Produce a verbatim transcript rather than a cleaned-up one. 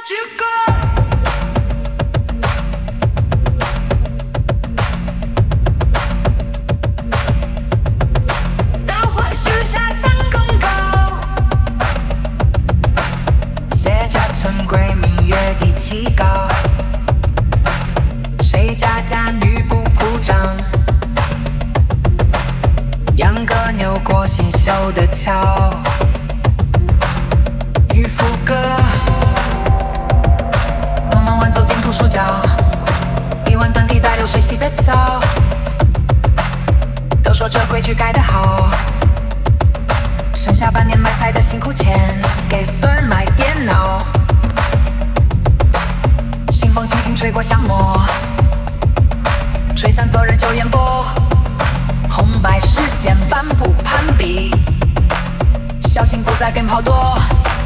you go。到或许下山更高，谢家村归明月地气高，谁家家女不铺张？养个牛过新修的桥，渔夫歌，慢慢晚走进土树角，一碗断地带流水洗的澡。都说这规矩改得好，剩下半年买菜的辛苦钱，给孙儿买电脑。清风轻轻吹过香陌，吹散昨日旧烟波。红白事件半步攀比，小心不再鞭炮多。